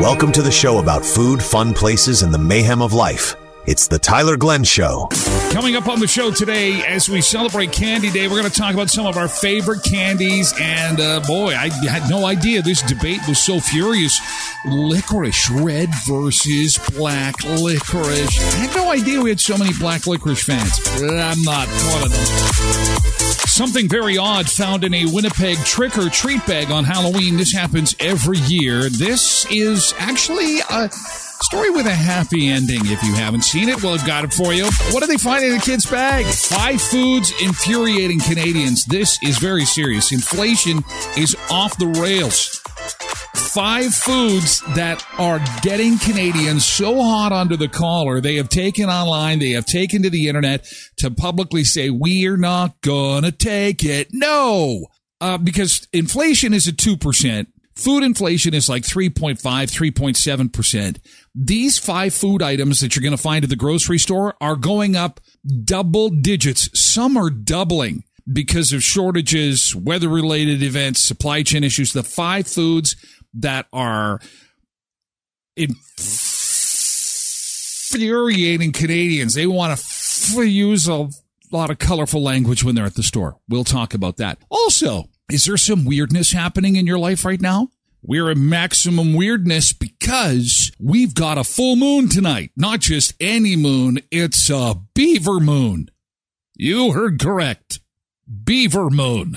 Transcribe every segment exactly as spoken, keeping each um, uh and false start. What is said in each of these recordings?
Welcome to the show about food, fun places, and the mayhem of life. It's the Tyler Glenn Show. Coming up on the show today, as we celebrate Candy Day, we're going to talk about some of our favorite candies. And, uh, boy, I had no idea this debate was so furious. Licorice, red versus black licorice. I had no idea we had so many black licorice fans. I'm not one of them. Something very odd found in a Winnipeg trick-or-treat bag on Halloween. This happens every year. This is actually a story with a happy ending. If you haven't seen it, well, I've got it for you. What did they find in a kid's bag? Five foods infuriating Canadians. This is very serious. Inflation is off the rails. Five foods that are getting Canadians so hot under the collar, they have taken online, they have taken to the internet to publicly say, we're not gonna take it. No! Uh, because inflation is at two percent. Food inflation is like three point five, three point seven percent. These five food items that you're going to find at the grocery store are going up double digits. Some are doubling because of shortages, weather-related events, supply chain issues. The five foods that are infuriating Canadians. They want to f- use a lot of colorful language when they're at the store. We'll talk about that. Also, is there some weirdness happening in your life right now? We're in maximum weirdness because we've got a full moon tonight. Not just any moon, it's a beaver moon. You heard correct. Beaver moon.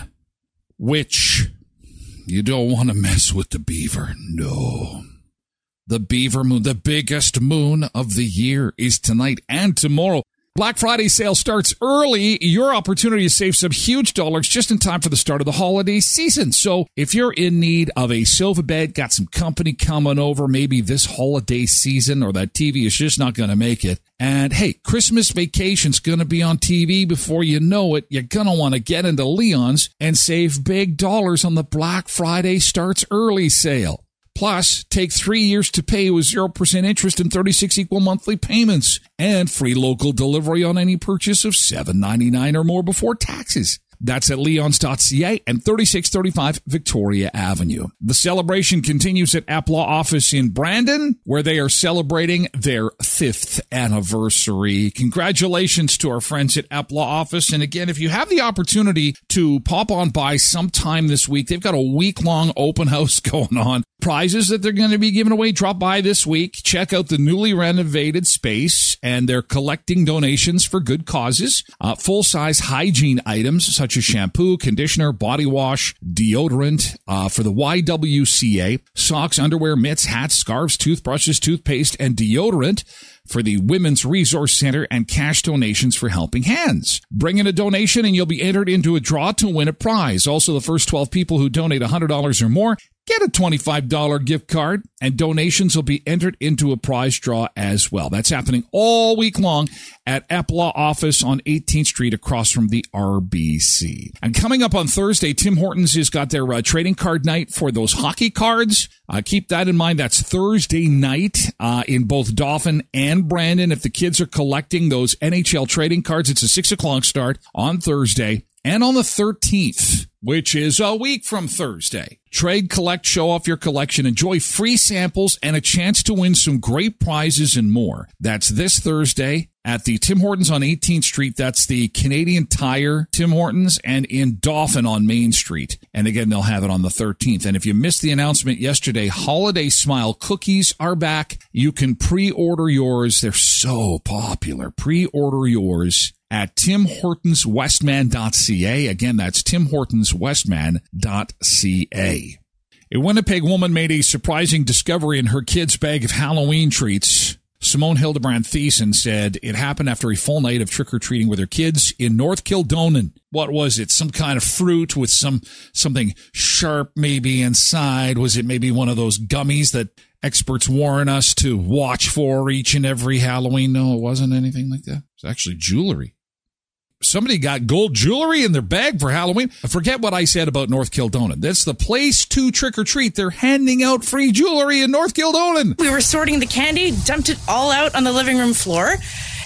Which, you don't want to mess with the beaver. No. The beaver moon, the biggest moon of the year, is tonight and tomorrow. Black Friday sale starts early. Your opportunity to save some huge dollars just in time for the start of the holiday season. So if you're in need of a sofa bed, got some company coming over, maybe this holiday season, or that T V is just not going to make it. And hey, Christmas vacation's going to be on T V before you know it. You're going to want to get into Leon's and save big dollars on the Black Friday starts early sale. Plus, take three years to pay with zero percent interest and thirty-six equal monthly payments. And free local delivery on any purchase of seven ninety-nine or more before taxes. That's at leons dot c a and thirty-six thirty-five Victoria Avenue. The celebration continues at Epla office in Brandon, where they are celebrating their fifth anniversary. Congratulations to our friends at Epla office. And again, if you have the opportunity to pop on by sometime this week, they've got a week-long open house going on. Prizes that they're going to be giving away. Drop by this week. Check out the newly renovated space, and they're collecting donations for good causes. Uh, full-size hygiene items such as shampoo, conditioner, body wash, deodorant uh, for the Y W C A, socks, underwear, mitts, hats, scarves, toothbrushes, toothpaste, and deodorant for the Women's Resource Center, and cash donations for Helping Hands. Bring in a donation and you'll be entered into a draw to win a prize. Also, the first twelve people who donate one hundred dollars or more get a twenty-five dollars gift card, and donations will be entered into a prize draw as well. That's happening all week long at Epla office on eighteenth Street across from the R B C. And coming up on Thursday, Tim Hortons has got their uh, trading card night for those hockey cards. Uh, keep that in mind. That's Thursday night uh, in both Dauphin and Brandon. If the kids are collecting those N H L trading cards, it's a six o'clock start on Thursday. And on the thirteenth, which is a week from Thursday, trade, collect, show off your collection, enjoy free samples, and a chance to win some great prizes and more. That's this Thursday at the Tim Hortons on eighteenth Street. That's the Canadian Tire Tim Hortons, and in Dauphin on Main Street. And again, they'll have it on the thirteenth. And if you missed the announcement yesterday, Holiday Smile cookies are back. You can pre-order yours. They're so popular. Pre-order yours at tim hortons westman dot c a. Again, that's tim hortons westman dot c a. A Winnipeg woman made a surprising discovery in her kid's bag of Halloween treats. Simone Hildebrand Thiessen said it happened after a full night of trick-or-treating with her kids in North Kildonan. What was it? Some kind of fruit with some something sharp maybe inside? Was it maybe one of those gummies that experts warn us to watch for each and every Halloween? No, it wasn't anything like that. It's actually jewelry. Somebody got gold jewelry in their bag for Halloween. Forget what I said about North Kildonan. That's the place to trick-or-treat. They're handing out free jewelry in North Kildonan. We were sorting the candy, dumped it all out on the living room floor,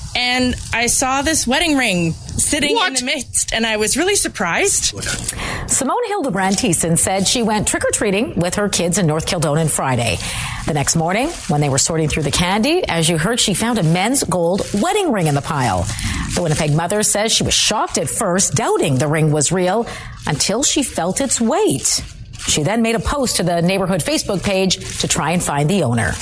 and I saw this wedding ring sitting What? in the midst, and I was really surprised. Simone Hildebrand Thiessen said she went trick-or-treating with her kids in North Kildonan Friday. The next morning, when they were sorting through the candy, as you heard, she found a men's gold wedding ring in the pile. The Winnipeg mother says she was shocked at first, doubting the ring was real, until she felt its weight. She then made a post to the neighborhood Facebook page to try and find the owner.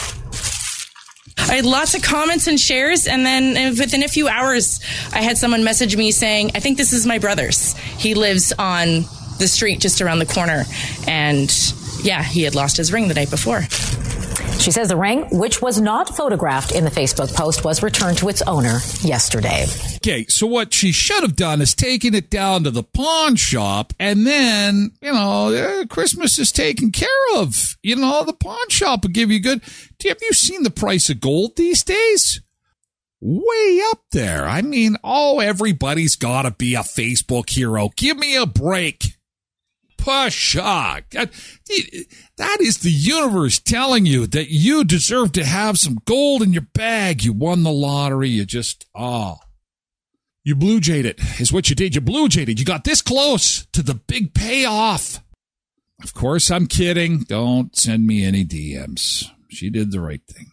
I had lots of comments and shares, and then within a few hours, I had someone message me saying, I think this is my brother's. He lives on the street just around the corner, and yeah, he had lost his ring the night before. She says the ring, which was not photographed in the Facebook post, was returned to its owner yesterday. Okay, so what she should have done is taken it down to the pawn shop, and then, you know, uh, Christmas is taken care of. You know, the pawn shop will give you good. Have you seen the price of gold these days? Way up there. I mean, oh, everybody's got to be a Facebook hero. Give me a break. Pshaw. That, that is the universe telling you that you deserve to have some gold in your bag. You won the lottery. You just, oh. You blue jaded is what you did. You blue jaded. You got this close to the big payoff. Of course, I'm kidding. Don't send me any D Ms. She did the right thing.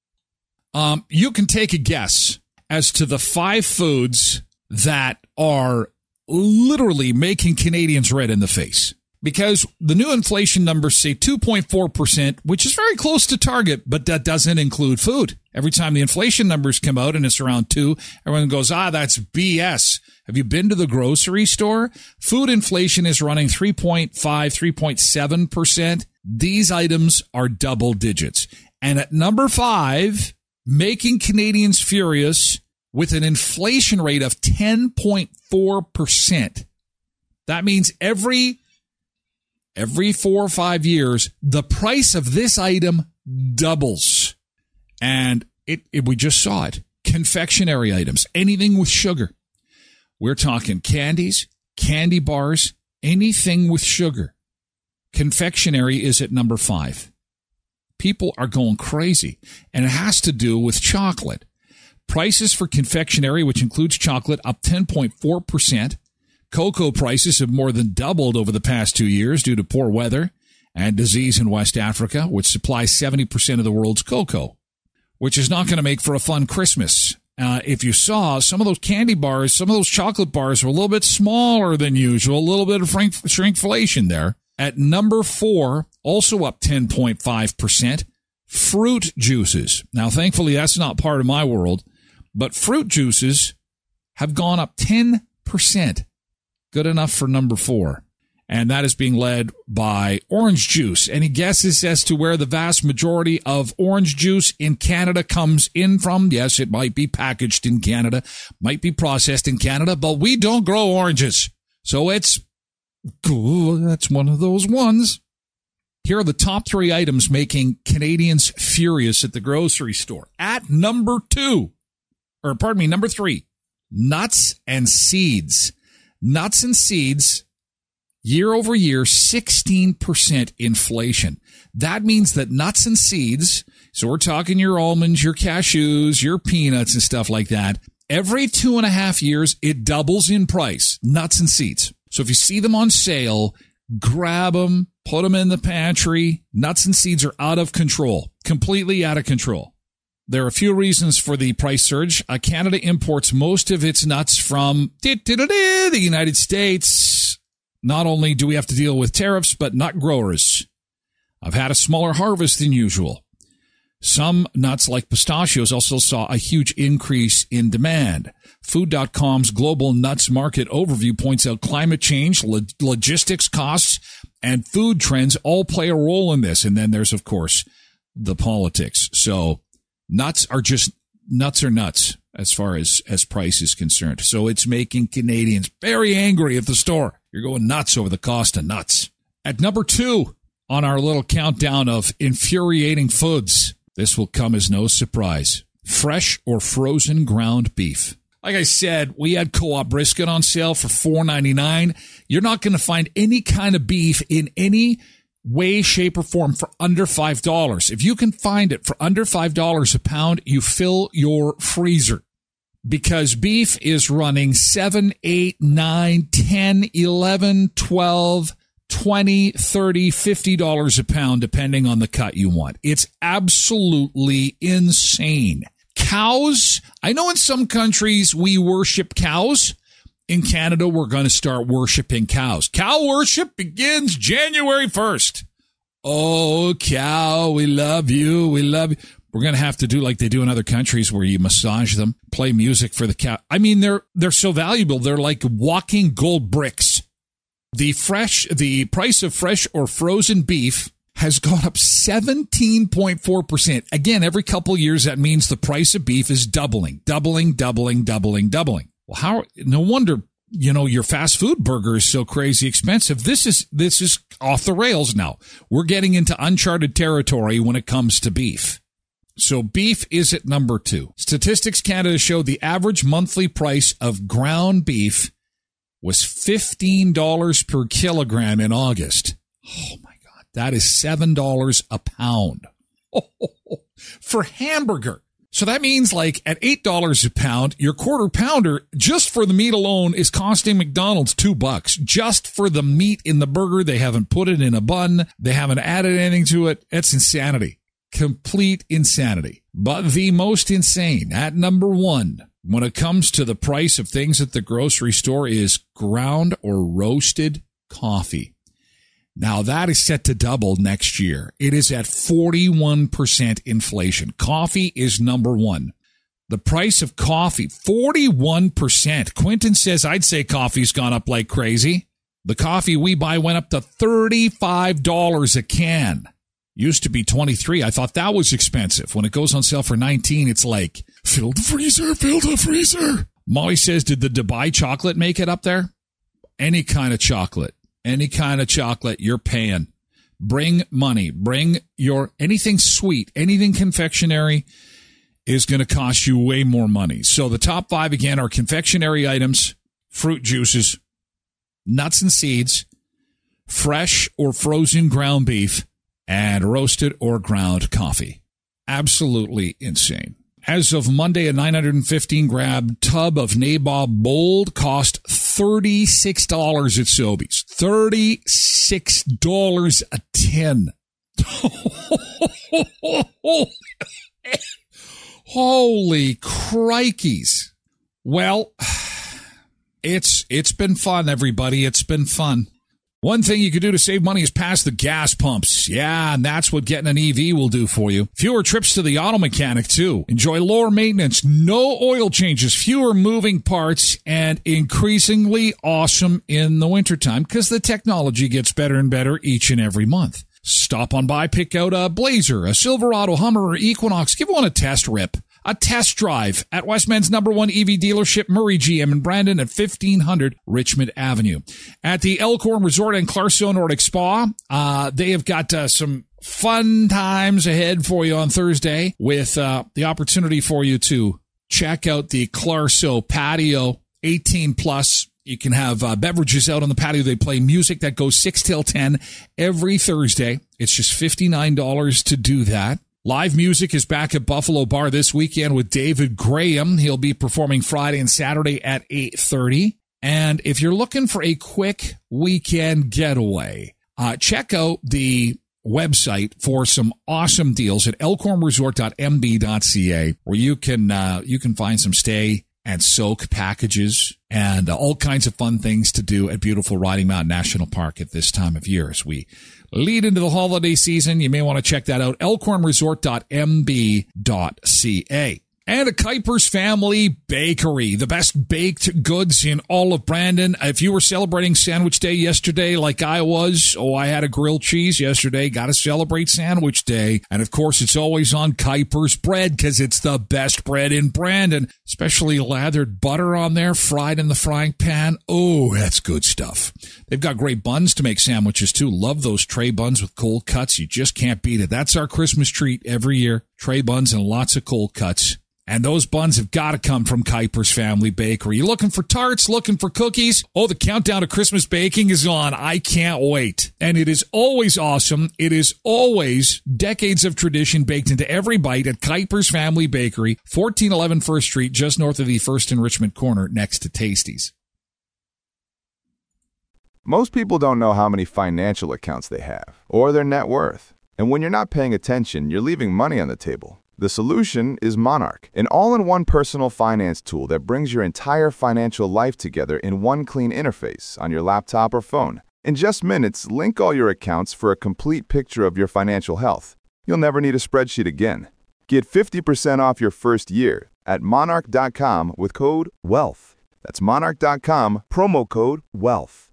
Um, you can take a guess as to the five foods that are literally making Canadians red in the face, because the new inflation numbers say two point four percent, which is very close to target, but that doesn't include food. Every time the inflation numbers come out and it's around two, everyone goes, ah, that's B S. Have you been to the grocery store? Food inflation is running three point five, three point seven percent. These items are double digits. And at number five, making Canadians furious, with an inflation rate of ten point four percent. That means every every four or five years, the price of this item doubles. And it, it we just saw it. Confectionery items, anything with sugar. We're talking candies, candy bars, anything with sugar. Confectionery is at number five. People are going crazy, and it has to do with chocolate. Prices for confectionery, which includes chocolate, up ten point four percent. Cocoa prices have more than doubled over the past two years due to poor weather and disease in West Africa, which supplies seventy percent of the world's cocoa, which is not going to make for a fun Christmas. Uh, if you saw, some of those candy bars, some of those chocolate bars are a little bit smaller than usual, a little bit of shrink- shrinkflation there. At number four, also up ten point five percent, fruit juices. Now, thankfully, that's not part of my world. But fruit juices have gone up ten percent. Good enough for number four. And that is being led by orange juice. Any guesses as to where the vast majority of orange juice in Canada comes in from? Yes, it might be packaged in Canada, might be processed in Canada, but we don't grow oranges. So it's, ooh, that's one of those ones. Here are the top three items making Canadians furious at the grocery store. At number two, or pardon me, number three, nuts and seeds. Nuts and seeds, year over year, sixteen percent inflation. That means that nuts and seeds, so we're talking your almonds, your cashews, your peanuts and stuff like that, every two and a half years, it doubles in price, nuts and seeds. So if you see them on sale, grab them, put them in the pantry. Nuts and seeds are out of control, completely out of control. There are a few reasons for the price surge. Uh, Canada imports most of its nuts from the United States. Not only do we have to deal with tariffs, but nut growers have had a smaller harvest than usual. Some nuts, like pistachios, also saw a huge increase in demand. Food dot com's Global Nuts Market Overview points out climate change, lo- logistics costs, and food trends all play a role in this. And then there's, of course, the politics. So nuts are just, nuts are nuts as far as, as price is concerned. So it's making Canadians very angry at the store. You're going nuts over the cost of nuts. At number two on our little countdown of infuriating foods, this will come as no surprise. Fresh or frozen ground beef. Like I said, we had Co-op brisket on sale for four ninety-nine. You're not going to find any kind of beef in any way, shape, or form for under five dollars. If you can find it for under five dollars a pound, you fill your freezer. because beef is running seven, eight, nine, ten, eleven, twelve, twenty, thirty, fifty dollars a pound, depending on the cut you want. It's absolutely insane. Cows, I know in some countries we worship cows. In Canada, we're going to start worshiping cows. Cow worship begins January first. Oh, cow, we love you. We love you. We're going to have to do like they do in other countries where you massage them, play music for the cow. I mean, they're they're so valuable. They're like walking gold bricks. The fresh, the price of fresh or frozen beef has gone up seventeen point four percent. Again, every couple of years, that means the price of beef is doubling, doubling, doubling, doubling, doubling. Well, how, no wonder, you know, your fast food burger is so crazy expensive. This is, this is off the rails now. We're getting into uncharted territory when it comes to beef. So beef is at number two. Statistics Canada showed the average monthly price of ground beef was fifteen dollars per kilogram in August. Oh my God. That is seven dollars a pound for hamburger. So that means like at eight dollars a pound, your quarter pounder just for the meat alone is costing McDonald's two bucks just for the meat in the burger. They haven't put it in a bun. They haven't added anything to it. It's insanity. Complete insanity. But the most insane at number one when it comes to the price of things at the grocery store is ground or roasted coffee. Now, that is set to double next year. It is at forty-one percent inflation. Coffee is number one. The price of coffee, forty-one percent. Quentin says, I'd say coffee's gone up like crazy. The coffee we buy went up to thirty-five dollars a can. Used to be twenty-three dollars. I thought that was expensive. When it goes on sale for nineteen dollars, it's like, fill the freezer, fill the freezer. Molly says, did the Dubai chocolate make it up there? Any kind of chocolate. Any kind of chocolate you're paying. Bring money. Bring your anything sweet, anything confectionery is going to cost you way more money. So the top five, again, are confectionery items, fruit juices, nuts and seeds, fresh or frozen ground beef, and roasted or ground coffee. Absolutely insane. As of Monday, a nine hundred fifteen gram tub of Nabob Bold cost thirty-six dollars at Sobeys. thirty-six dollars a tin. Holy crikeys. Well, it's it's been fun, everybody. It's been fun. One thing you could do to save money is pass the gas pumps. Yeah, and that's what getting an E V will do for you. Fewer trips to the auto mechanic, too. Enjoy lower maintenance, no oil changes, fewer moving parts, and increasingly awesome in the wintertime because the technology gets better and better each and every month. Stop on by, pick out a Blazer, a Silverado, Hummer, or Equinox. Give one a test rip. A test drive at Westman's number one E V dealership, Murray G M in Brandon at fifteen hundred Richmond Avenue. At the Elkhorn Resort and Clarso Nordic Spa, uh, they have got uh, some fun times ahead for you on Thursday with uh, the opportunity for you to check out the Clarso patio, eighteen plus. You can have uh, beverages out on the patio. They play music that goes six till ten every Thursday. It's just fifty-nine dollars to do that. Live music is back at Buffalo Bar this weekend with David Graham. He'll be performing Friday and Saturday at eight thirty. And if you're looking for a quick weekend getaway, uh, check out the website for some awesome deals at elkhorn resort dot m b dot c a, where you can uh, you can find some stay and soak packages and uh, all kinds of fun things to do at beautiful Riding Mountain National Park at this time of year as we lead into the holiday season. You may want to check that out, elkhorn resort dot m b dot c a. And a Kuipers Family Bakery, the best baked goods in all of Brandon. If you were celebrating Sandwich Day yesterday like I was, oh, I had a grilled cheese yesterday, got to celebrate Sandwich Day. And of course, it's always on Kuipers bread because it's the best bread in Brandon, especially lathered butter on there, fried in the frying pan. Oh, that's good stuff. They've got great buns to make sandwiches too. Love those tray buns with cold cuts. You just can't beat it. That's our Christmas treat every year. Tray buns and lots of cold cuts. And those buns have got to come from Kuiper's Family Bakery. You looking for tarts, looking for cookies? Oh, the countdown to Christmas baking is on. I can't wait. And it is always awesome. It is always decades of tradition baked into every bite at Kuiper's Family Bakery, fourteen eleven First Street, just north of the First and Richmond corner next to Tasty's. Most people don't know how many financial accounts they have or their net worth. And when you're not paying attention, you're leaving money on the table. The solution is Monarch, an all-in-one personal finance tool that brings your entire financial life together in one clean interface on your laptop or phone. In just minutes, link all your accounts for a complete picture of your financial health. You'll never need a spreadsheet again. Get fifty percent off your first year at monarch dot com with code WEALTH. That's monarch dot com, promo code WEALTH.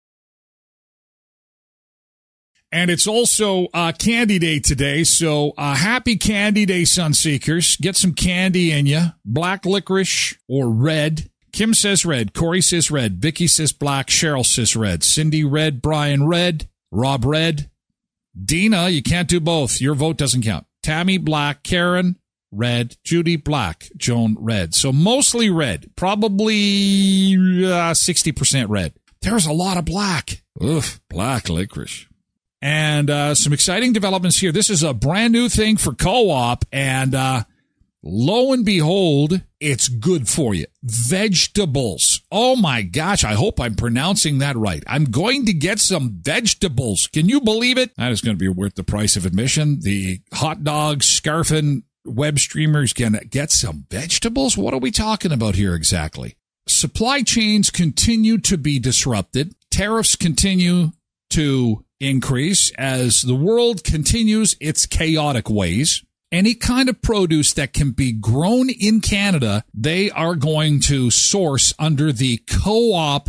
And it's also uh, Candy Day today, so uh, happy Candy Day, Sunseekers. Get some candy in you. Black licorice or red. Kim says red. Corey says red. Vicky says black. Cheryl says red. Cindy red. Brian red. Rob red. Dina, you can't do both. Your vote doesn't count. Tammy black. Karen red. Judy black. Joan red. So mostly red. Probably uh, sixty percent red. There's a lot of black. Ugh, black licorice. And uh, some exciting developments here. This is a brand new thing for Co-op, and uh, lo and behold, it's good for you. Vegetables. Oh my gosh, I hope I'm pronouncing that right. I'm going to get some vegetables. Can you believe it? That is going to be worth the price of admission. The hot dog scarfing web streamer's going to get some vegetables? What are we talking about here exactly? Supply chains continue to be disrupted. Tariffs continue to increase as the world continues its chaotic ways. Any kind of produce that can be grown in Canada, they are going to source under the Co-op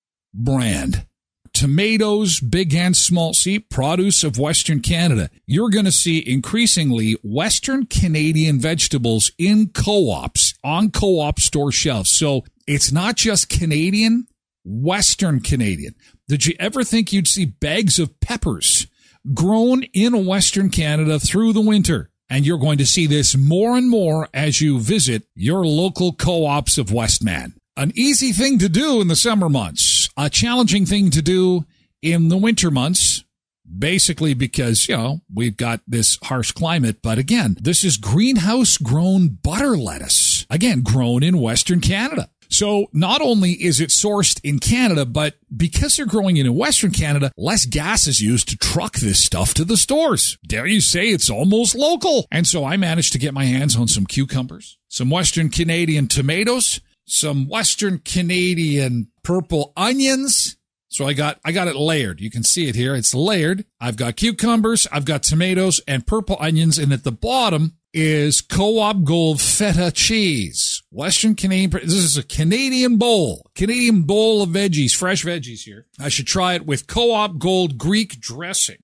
brand. Tomatoes, big and small, see, produce of Western Canada. You're going to see increasingly Western Canadian vegetables in co-ops, on co-op store shelves. So it's not just Canadian, Western Canadian. Did you ever think you'd see bags of peppers grown in Western Canada through the winter? And you're going to see this more and more as you visit your local co-ops of Westman. An easy thing to do in the summer months, a challenging thing to do in the winter months, basically because, you know, we've got this harsh climate. But again, this is greenhouse grown butter lettuce, again, grown in Western Canada. So not only is it sourced in Canada, but because they're growing it in Western Canada, less gas is used to truck this stuff to the stores. Dare you say it's almost local? And so I managed to get my hands on some cucumbers, some Western Canadian tomatoes, some Western Canadian purple onions. So I got, I got it layered. You can see it here. It's layered. I've got cucumbers, I've got tomatoes and purple onions. And at the bottom is Co-op Gold feta cheese. Western Canadian, this is a Canadian bowl, Canadian bowl of veggies, fresh veggies here. I should try it with Co-op Gold Greek dressing.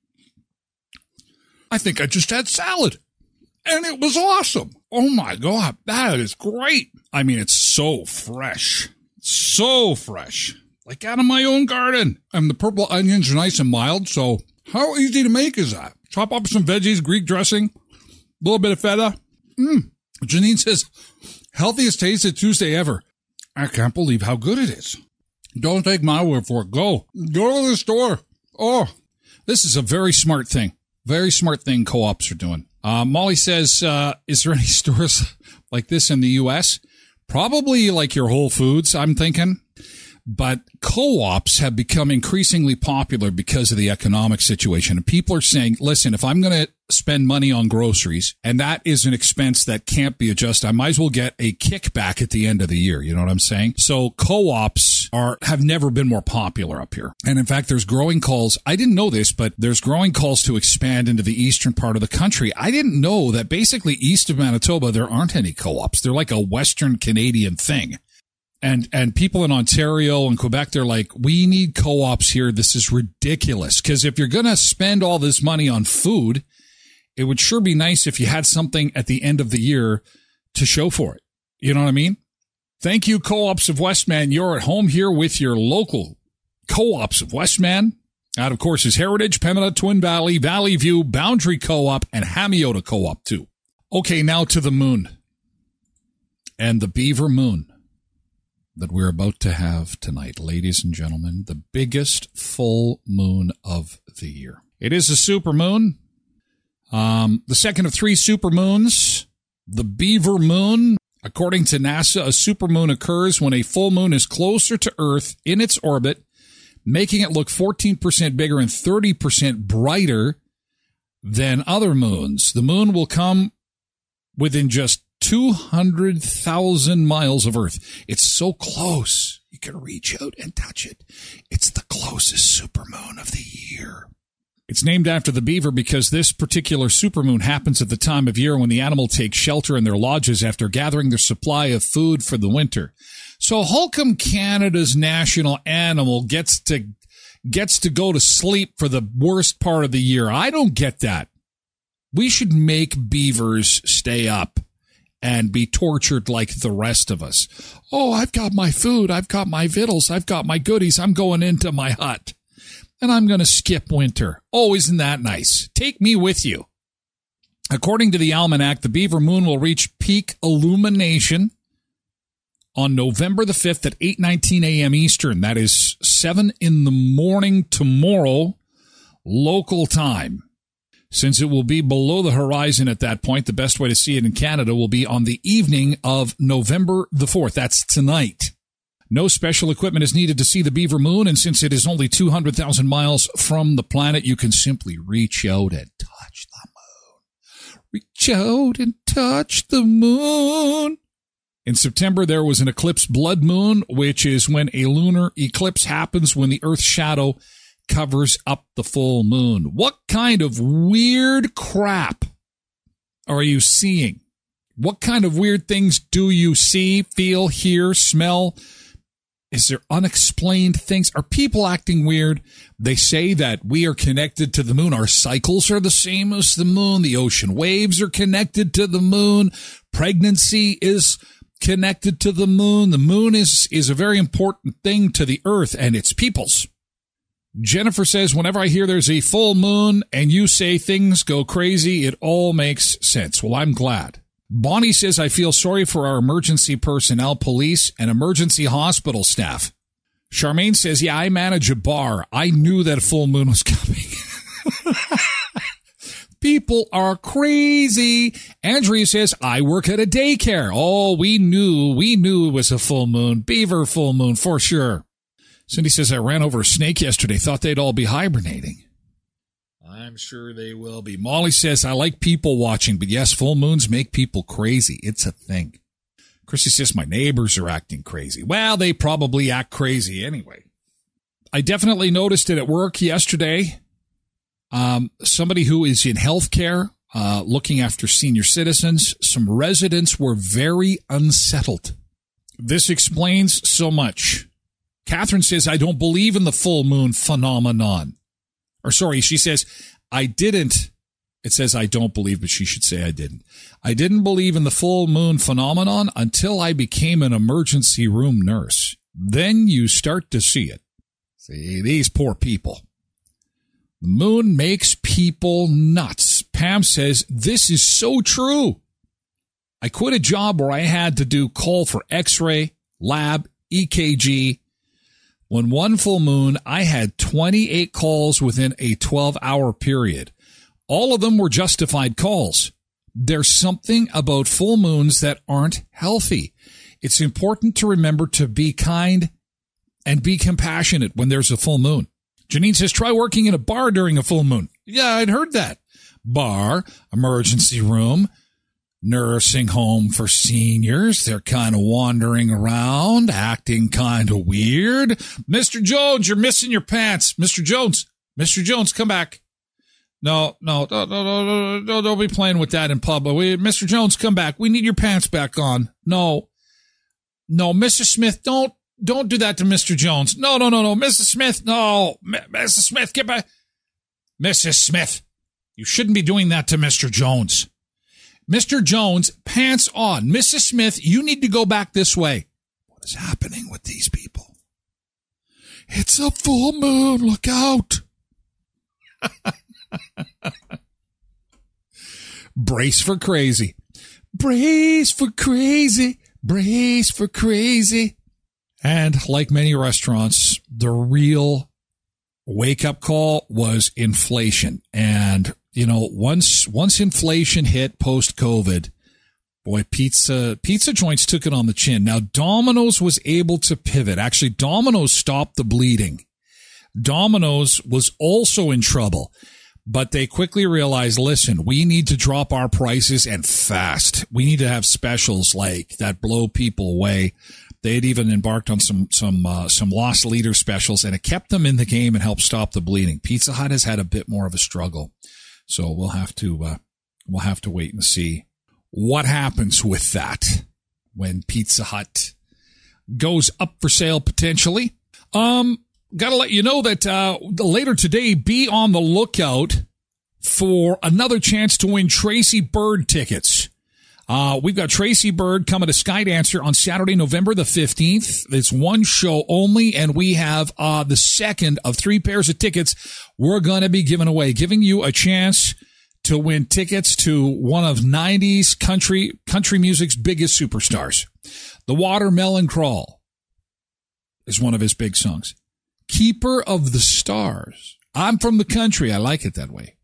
I think I just had salad and it was awesome. Oh my God, that is great. I mean, it's so fresh, so fresh, like out of my own garden. And the purple onions are nice and mild. So how easy to make is that? Chop up some veggies, Greek dressing, a little bit of feta. Mmm. Janine says, healthiest tasted Tuesday ever. I can't believe how good it is. Don't take my word for it. Go. Go to the store. Oh, this is a very smart thing. Very smart thing co-ops are doing. Uh, Molly says, uh, is there any stores like this in the U S? Probably like your Whole Foods, I'm thinking. But co-ops have become increasingly popular because of the economic situation. And people are saying, listen, if I'm going to spend money on groceries, and that is an expense that can't be adjusted, I might as well get a kickback at the end of the year. You know what I'm saying? So co-ops are have never been more popular up here. And in fact, there's growing calls. I didn't know this, but there's growing calls to expand into the eastern part of the country. I didn't know that basically east of Manitoba, there aren't any co-ops. They're like a Western Canadian thing. And and people in Ontario and Quebec, they're like, we need co-ops here. This is ridiculous. Because if you're going to spend all this money on food, it would sure be nice if you had something at the end of the year to show for it. You know what I mean? Thank you, Co-ops of Westman. You're at home here with your local Co-ops of Westman. That, of course, is Heritage, Pembina, Twin Valley, Valley View, Boundary Co-op, and Hamiota Co-op, too. Okay, now to the moon. And the beaver moon that we're about to have tonight, ladies and gentlemen, the biggest full moon of the year. It is a supermoon. Um, the second of three supermoons, the beaver moon. According to NASA, a supermoon occurs when a full moon is closer to Earth in its orbit, making it look fourteen percent bigger and thirty percent brighter than other moons. The moon will come within just two hundred thousand miles of Earth. It's so close, you can reach out and touch it. It's the closest supermoon of the year. It's named after the beaver because this particular supermoon happens at the time of year when the animal takes shelter in their lodges after gathering their supply of food for the winter. So Holcomb Canada's national animal gets to gets to go to sleep for the worst part of the year. I don't get that. We should make beavers stay up and be tortured like the rest of us. Oh, I've got my food. I've got my victuals. I've got my goodies. I'm going into my hut. And I'm going to skip winter. Oh, isn't that nice? Take me with you. According to the almanac, the beaver moon will reach peak illumination on November the fifth at eight nineteen a.m. Eastern. That is seven in the morning tomorrow, local time. Since it will be below the horizon at that point, the best way to see it in Canada will be on the evening of November the fourth. That's tonight. No special equipment is needed to see the beaver moon, and since it is only two hundred thousand miles from the planet, you can simply reach out and touch the moon. Reach out and touch the moon. In September, there was an eclipse blood moon, which is when a lunar eclipse happens when the Earth's shadow covers up the full moon. What kind of weird crap are you seeing? What kind of weird things do you see, feel, hear, smell? Is there unexplained things? Are people acting weird? They say that we are connected to the moon. Our cycles are the same as the moon. The ocean waves are connected to the moon. Pregnancy is connected to the moon. The moon is, is a very important thing to the Earth and its peoples. Jennifer says, whenever I hear there's a full moon and you say things go crazy, it all makes sense. Well, I'm glad. Bonnie says, I feel sorry for our emergency personnel, police, and emergency hospital staff. Charmaine says, yeah, I manage a bar. I knew that a full moon was coming. People are crazy. Andrea says, I work at a daycare. Oh, we knew, we knew it was a full moon. Beaver full moon for sure. Cindy says, I ran over a snake yesterday. Thought they'd all be hibernating. I'm sure they will be. Molly says, I like people watching, but yes, full moons make people crazy. It's a thing. Chrissy says, my neighbors are acting crazy. Well, they probably act crazy anyway. I definitely noticed it at work yesterday. Um, somebody who is in healthcare, uh, looking after senior citizens, some residents were very unsettled. This explains so much. Catherine says, I don't believe in the full moon phenomenon. Or sorry, she says, I didn't. It says I don't believe, but she should say I didn't. I didn't believe in the full moon phenomenon until I became an emergency room nurse. Then you start to see it. See, these poor people. The moon makes people nuts. Pam says, this is so true. I quit a job where I had to do call for x-ray, lab, E K G. When one full moon, I had twenty-eight calls within a twelve-hour period. All of them were justified calls. There's something about full moons that aren't healthy. It's important to remember to be kind and be compassionate when there's a full moon. Janine says, try working in a bar during a full moon. Yeah, I'd heard that. Bar, emergency room, nursing home for seniors. They're kind of wandering around, acting kind of weird. Mister Jones, you're missing your pants. Mister Jones, Mister Jones, come back. No, no, no, no, no, no, don't be playing with that in public. We, Mister Jones, come back. We need your pants back on. No, no, Missus Smith, don't, don't do that to Mister Jones. No, no, no, no, Missus Smith, no, Missus Smith, get back. Missus Smith, you shouldn't be doing that to Mister Jones. Mister Jones, pants on. Missus Smith, you need to go back this way. What is happening with these people? It's a full moon. Look out. Brace for crazy. Brace for crazy. Brace for crazy. And like many restaurants, the real wake-up call was inflation. And, you know, once once inflation hit post-COVID, boy, pizza pizza joints took it on the chin. Now, Domino's was able to pivot. Actually, Domino's stopped the bleeding. Domino's was also in trouble. But they quickly realized, listen, we need to drop our prices and fast. We need to have specials like that blow people away. They had even embarked on some some uh, some lost leader specials, and it kept them in the game and helped stop the bleeding. Pizza Hut has had a bit more of a struggle, so we'll have to uh, we'll have to wait and see what happens with that when Pizza Hut goes up for sale potentially. Um, got to let you know that uh, later today, be on the lookout for another chance to win Tracy Bird tickets. Uh, we've got Tracy Bird coming to Skydancer on Saturday, November the fifteenth. It's one show only, and we have uh, the second of three pairs of tickets we're going to be giving away, giving you a chance to win tickets to one of nineties country country music's biggest superstars. The Watermelon Crawl is one of his big songs. Keeper of the Stars. I'm from the country. I like it that way.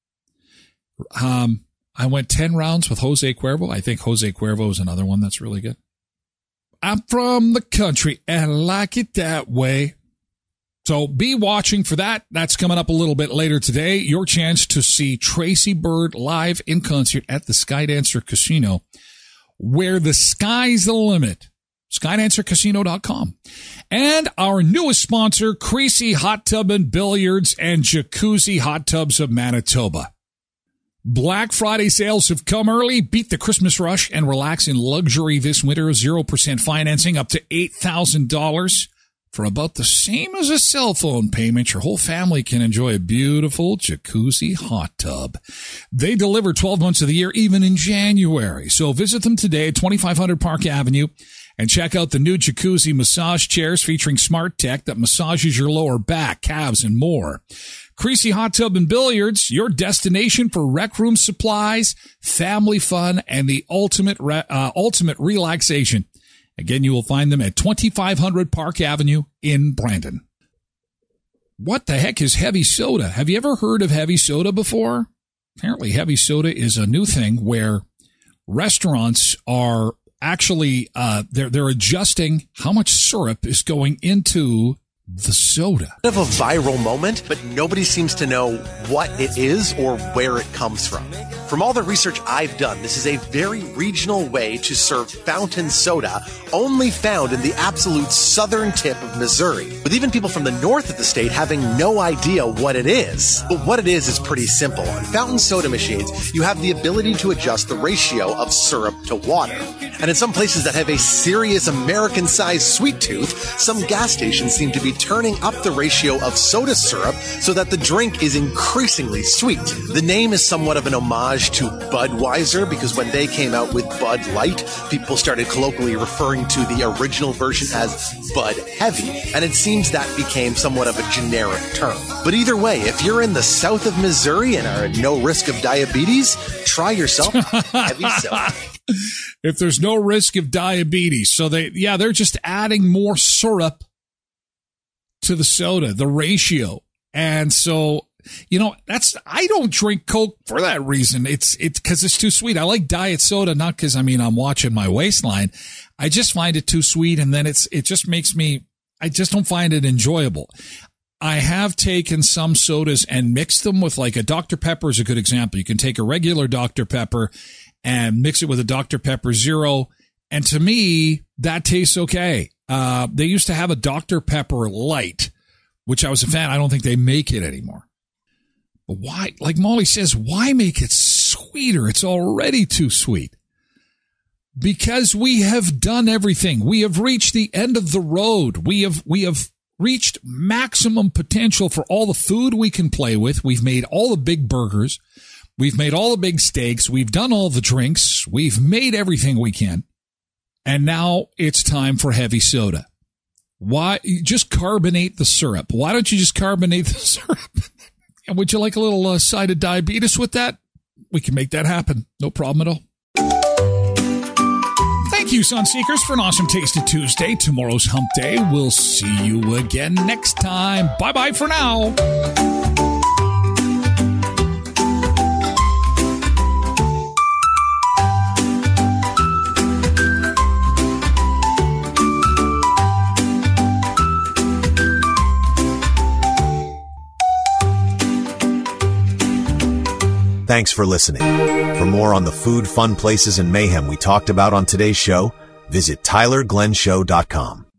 Um... I went ten rounds with Jose Cuervo. I think Jose Cuervo is another one that's really good. I'm from the country and I like it that way. So be watching for that. That's coming up a little bit later today. Your chance to see Tracy Bird live in concert at the Skydancer Casino, where the sky's the limit. Skydancer Casino dot com. And our newest sponsor, Creasy Hot Tub and Billiards and Jacuzzi Hot Tubs of Manitoba. Black Friday sales have come early. Beat the Christmas rush and relax in luxury this winter. zero percent financing up to eight thousand dollars for about the same as a cell phone payment. Your whole family can enjoy a beautiful jacuzzi hot tub. They deliver twelve months of the year, even in January. So visit them today at twenty-five hundred Park Avenue and check out the new jacuzzi massage chairs featuring smart tech that massages your lower back, calves, and more. Creasy Hot Tub and Billiards, your destination for rec room supplies, family fun, and the ultimate re- uh, ultimate relaxation. Again, you will find them at twenty-five hundred Park Avenue in Brandon. What the heck is heavy soda? Have you ever heard of heavy soda before? Apparently, heavy soda is a new thing where restaurants are actually uh, they're they're adjusting how much syrup is going into the soda. Of a viral moment, but nobody seems to know what it is or where it comes from. From all the research I've done, this is a very regional way to serve fountain soda, only found in the absolute southern tip of Missouri, with even people from the north of the state having no idea what it is. But what it is is pretty simple. On fountain soda machines, you have the ability to adjust the ratio of syrup to water. And in some places that have a serious American-sized sweet tooth, some gas stations seem to be turning up the ratio of soda syrup so that the drink is increasingly sweet. The name is somewhat of an homage to Budweiser, because when they came out with Bud Light, people started colloquially referring to the original version as Bud Heavy, and it seems that became somewhat of a generic term. But either way, if you're in the south of Missouri and are at no risk of diabetes, try yourself heavy soda. If there's no risk of diabetes. So they, yeah, they're just adding more syrup to the soda, the ratio. And so, you know, that's, I don't drink Coke for that reason. It's, it's cause it's too sweet. I like diet soda, not cause I mean, I'm watching my waistline. I just find it too sweet. And then it's, it just makes me, I just don't find it enjoyable. I have taken some sodas and mixed them with, like, a Doctor Pepper is a good example. You can take a regular Doctor Pepper and mix it with a Doctor Pepper Zero. And to me, that tastes okay. Uh, they used to have a Doctor Pepper Light, which I was a fan. I don't think they make it anymore. But why, like Molly says, why make it sweeter? It's already too sweet. Because we have done everything. We have reached the end of the road. We have, we have reached maximum potential for all the food we can play with. We've made all the big burgers. We've made all the big steaks. We've done all the drinks. We've made everything we can. And now it's time for heavy soda. Why? Just carbonate the syrup. Why don't you just carbonate the syrup? And would you like a little uh, side of diabetes with that? We can make that happen. No problem at all. Thank Thank you, Sun Seekers, for an awesome Tasted Tuesday. Tomorrow's Hump Day. We'll see you again next time. Bye-bye for now. Thanks for listening. For more on the food, fun places, and mayhem we talked about on today's show, visit Tyler Glen Show dot com.